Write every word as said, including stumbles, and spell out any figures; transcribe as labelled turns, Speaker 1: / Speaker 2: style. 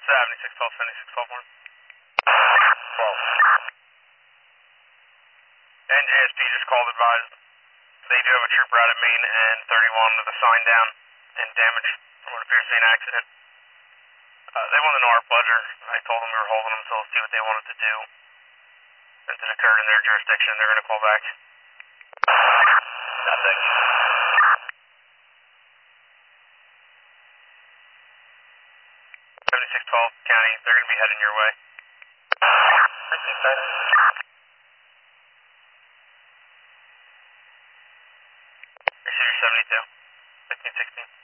Speaker 1: seventy-six twelve, seventy-six twelve one.
Speaker 2: twelve.
Speaker 1: N J S P just called advised. They do have a trooper out at Main and thirty-one with a sign down and damage from what appears to be an accident. Uh, they want to know our pleasure. I told them we were holding them until see what they wanted to do. Since it occurred in their jurisdiction, they're going to call back.
Speaker 2: Nothing.
Speaker 1: seventy-six twelve County, they're going to be heading your way. Receiver seventy-two, fifteen sixteen.